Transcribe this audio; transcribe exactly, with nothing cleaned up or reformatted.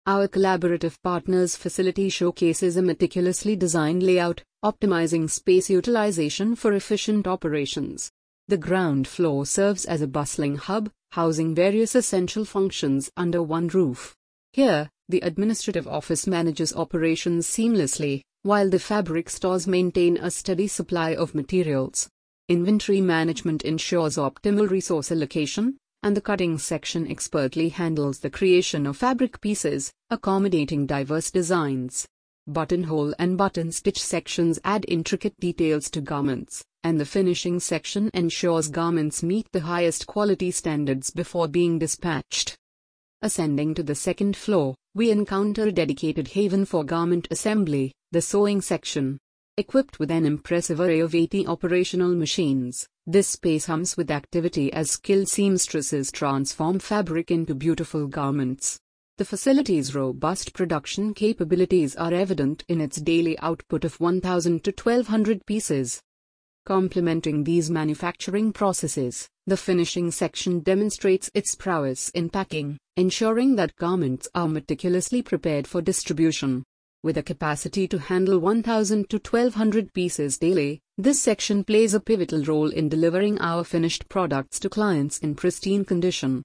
Our collaborative partners' facility showcases a meticulously designed layout, optimizing space utilization for efficient operations. The ground floor serves as a bustling hub, housing various essential functions under one roof. Here, the administrative office manages operations seamlessly, while the fabric stores maintain a steady supply of materials. Inventory management ensures optimal resource allocation, and the cutting section expertly handles the creation of fabric pieces, accommodating diverse designs. Buttonhole and button stitch sections add intricate details to garments, and the finishing section ensures garments meet the highest quality standards before being dispatched. Ascending to the second floor, we encounter a dedicated haven for garment assembly, the sewing section. Equipped with an impressive array of eighty operational machines, this space hums with activity as skilled seamstresses transform fabric into beautiful garments. The facility's robust production capabilities are evident in its daily output of one thousand to twelve hundred pieces. Complementing these manufacturing processes, the finishing section demonstrates its prowess in packing, ensuring that garments are meticulously prepared for distribution. With a capacity to handle one thousand to twelve hundred pieces daily, this section plays a pivotal role in delivering our finished products to clients in pristine condition.